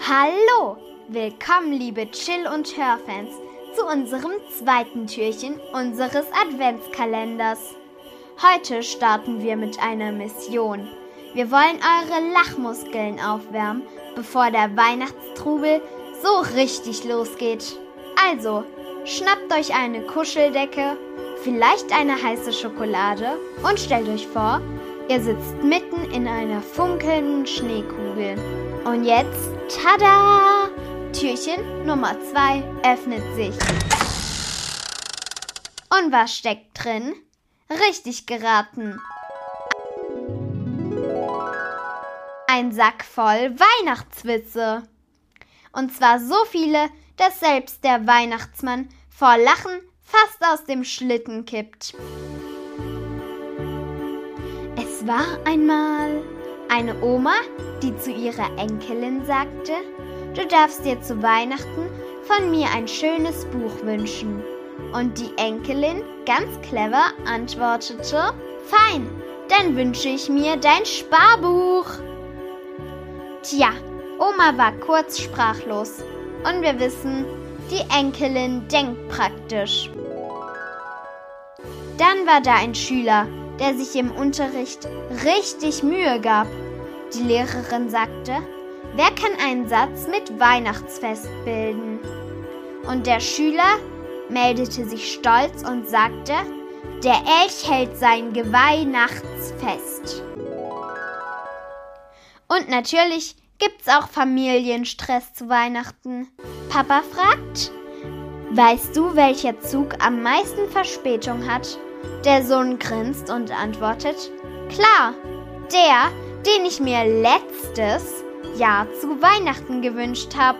Hallo, willkommen liebe Chill- und Hörfans zu unserem zweiten Türchen unseres Adventskalenders. Heute starten wir mit einer Mission. Wir wollen eure Lachmuskeln aufwärmen, bevor der Weihnachtstrubel so richtig losgeht. Also, schnappt euch eine Kuscheldecke, vielleicht eine heiße Schokolade und stellt euch vor, ihr sitzt mitten in einer funkelnden Schneekugel. Und jetzt, tada! Türchen Nummer 2 öffnet sich. Und was steckt drin? Richtig geraten. Ein Sack voll Weihnachtswitze. Und zwar so viele, dass selbst der Weihnachtsmann vor Lachen fast aus dem Schlitten kippt. Es war einmal eine Oma, die zu ihrer Enkelin sagte: Du darfst dir zu Weihnachten von mir ein schönes Buch wünschen. Und die Enkelin, ganz clever, antwortete: Fein, dann wünsche ich mir dein Sparbuch. Tja, Oma war kurz sprachlos. Und wir wissen, die Enkelin denkt praktisch. Dann war da ein Schüler, der sich im Unterricht richtig Mühe gab. Die Lehrerin sagte: Wer kann einen Satz mit Weihnachtsfest bilden? Und der Schüler meldete sich stolz und sagte: Der Elch hält sein Geweihnachtsfest. Und natürlich gibt's auch Familienstress zu Weihnachten. Papa fragt: Weißt du, welcher Zug am meisten Verspätung hat? Der Sohn grinst und antwortet: Klar, der, den ich mir letztes Jahr zu Weihnachten gewünscht habe.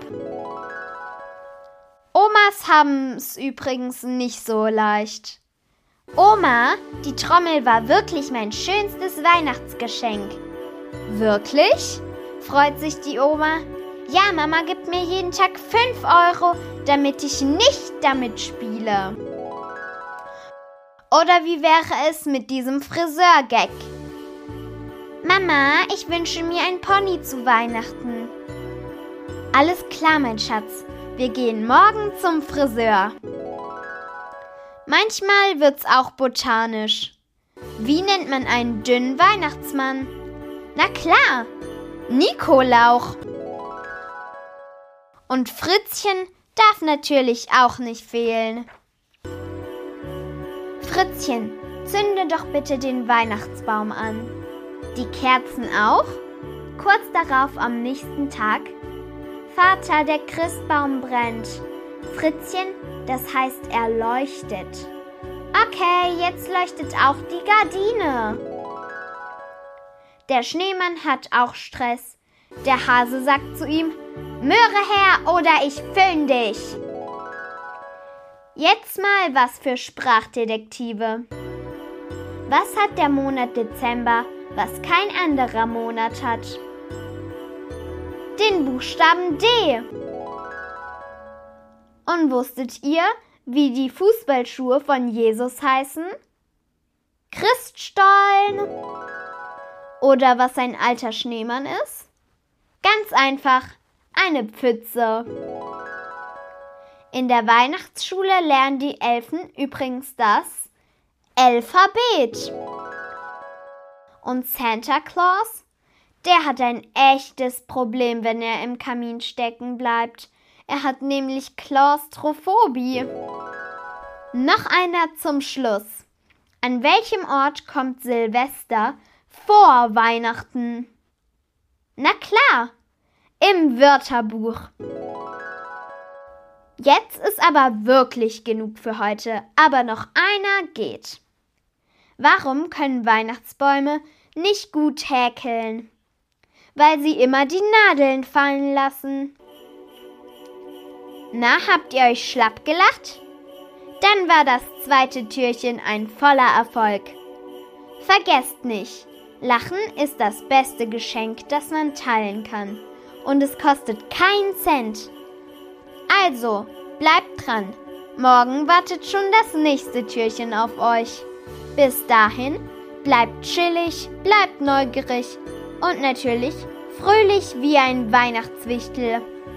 Omas haben's übrigens nicht so leicht. Oma, die Trommel war wirklich mein schönstes Weihnachtsgeschenk. Wirklich? Freut sich die Oma. Ja, Mama gibt mir jeden Tag 5 Euro, damit ich nicht damit spiele. Oder wie wäre es mit diesem Friseur-Gag? Mama, ich wünsche mir ein Pony zu Weihnachten. Alles klar, mein Schatz. Wir gehen morgen zum Friseur. Manchmal wird's auch botanisch. Wie nennt man einen dünnen Weihnachtsmann? Na klar, Nikolauch. Und Fritzchen darf natürlich auch nicht fehlen. Fritzchen, zünde doch bitte den Weihnachtsbaum an. Die Kerzen auch? Kurz darauf am nächsten Tag: Vater, der Christbaum brennt. Fritzchen, das heißt, er leuchtet. Okay, jetzt leuchtet auch die Gardine. Der Schneemann hat auch Stress. Der Hase sagt zu ihm: Möhre her oder ich föhn dich. Jetzt mal was für Sprachdetektive. Was hat der Monat Dezember, was kein anderer Monat hat? Den Buchstaben D. Und wusstet ihr, wie die Fußballschuhe von Jesus heißen? Christstollen. Oder was ein alter Schneemann ist? Ganz einfach, eine Pfütze. In der Weihnachtsschule lernen die Elfen übrigens das Alphabet. Und Santa Claus, der hat ein echtes Problem, wenn er im Kamin stecken bleibt. Er hat nämlich Klaustrophobie. Noch einer zum Schluss. An welchem Ort kommt Silvester vor Weihnachten? Na klar, im Wörterbuch. Jetzt ist aber wirklich genug für heute, aber noch einer geht. Warum können Weihnachtsbäume nicht gut häkeln? Weil sie immer die Nadeln fallen lassen. Na, habt ihr euch schlapp gelacht? Dann war das zweite Türchen ein voller Erfolg. Vergesst nicht, Lachen ist das beste Geschenk, das man teilen kann. Und es kostet keinen Cent. Also, bleibt dran. Morgen wartet schon das nächste Türchen auf euch. Bis dahin, bleibt chillig, bleibt neugierig und natürlich fröhlich wie ein Weihnachtswichtel.